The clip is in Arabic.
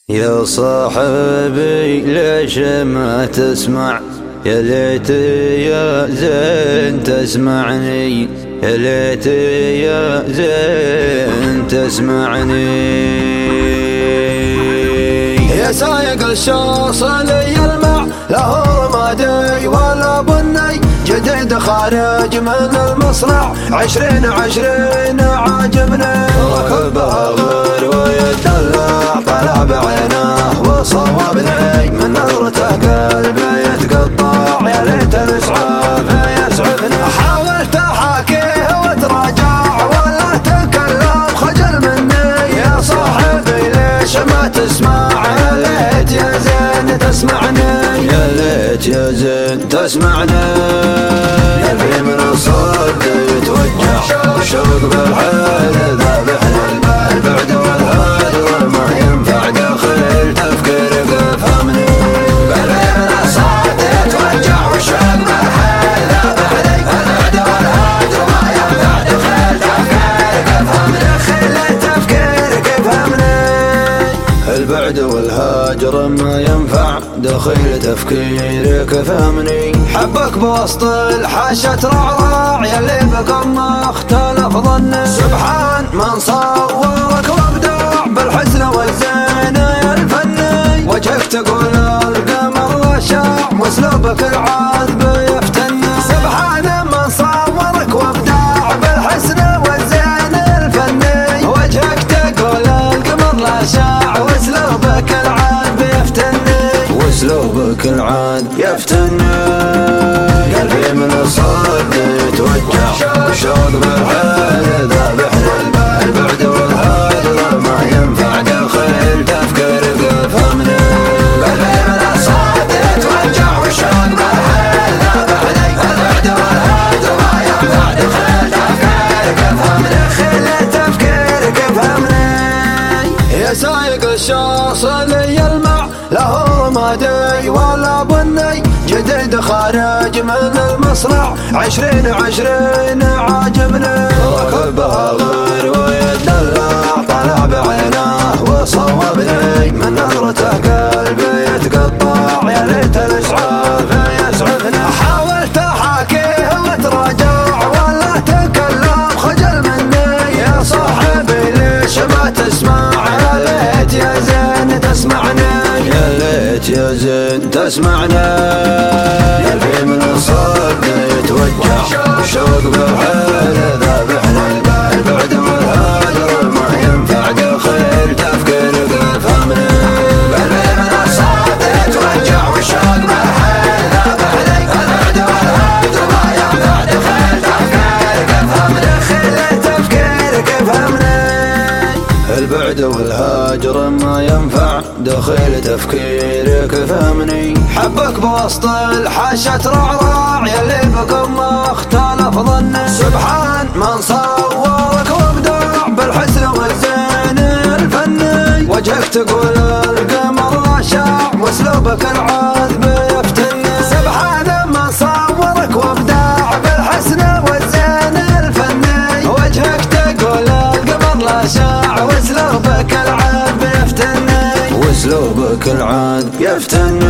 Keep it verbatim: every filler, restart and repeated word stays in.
يا صاحبي ليش ما تسمع؟ يا ليت يا زين تسمعني، يا ليت يا زين تسمعني. يا سايق الشوص لي المع له رمادي ولا بني، جديد خارج من المصنع عشرين عشرين عاجبني. ركبها غير ويدلع طلع بعينه وصوبني، من نظرته قلبي يتقطع يا ليت الاسعاف يسعفني. حاولت احاكيه واتراجع ولا تكلم خجل مني. يا صاحبي ليش ما تسمع؟ يا ليت يا زين تسمعني، يا ليت يا زين تسمعني. قلبي من الصد يتوجع والشوق بالحال ذابحني، البعد والهجر ما ينفع داخل تفكيرك افهمني. قلبي من الصد يتوجع والشوق بالحال ذابحني، البعد والهجر ما ينفع داخل تفكيرك افهمني. داخل تفكيرك افهمني. البعد والهاجر ما ينفع دخيل تفكيرك فهمني. حبك بوسط الحاشة رعراع يلي بكم اختلف ظني. سبحان من صورك وابدع بالحسن والزين الفني، وجهك تقول القمر شاع واسلوبك العذب يفتني. سبحان من صورك وابدع بالحسن والزين الفني، وجهك تقول القمر لا شاع واسلوبك العذب يفتني. واسلوبك العاد يفتني. قلبي من الصد يتوجع والشوق بالحال ذابحني، البعد والهجر ما ينفع داخل تفكيرك افهمني. قلبي من الصد يتوجع والشوق بالحال ذابحني، البعد والهجر ما ينفع داخل تفكيرك افهمني. داخل تفكيرك افهمني. يا سايق الشوص لي المع له رمادي ولا بني، جديد خارج من المصنع عشرين عشرين عاجبني. ركبها غير ويدلع طلع بعينه وصوبني، من نظرته قلبي يتقطع يا ليت الاسعاف يسعفني. حاولت احاكيه واتراجع ولا تكلم خجل مني. يا صاحبي ليش ما تسمع؟ يا ليت يا زين تسمعني، يا ليت يا زين تسمعني. قلبي من الصد يتوجع والشوق بالحال ذابحني، البعد والهجر ما ينفع داخل تفكيرك افهمني. قلبي من الصد يتوجع والشوق بالحال ذابحني، البعد والهجر ما ينفع داخل تفكيرك افهمني. داخل تفكيرك افهمني. البعد والهاجر ما ينفع دخيل تفكيرك فهمني. حبك بوسط الحاشة رعراع يلي بكم اختلف ظني. سبحان من صورك وابدع بالحسن والزين الفني، وجهك تقول القمر شاع واسلوبك العذب يفتني. سبحان من صورك وابدع بالحسن والزين الفني، وجهك تقول القمر لا شاع واسلوبك العذب يفتني. واسلوبك العاد يفتني.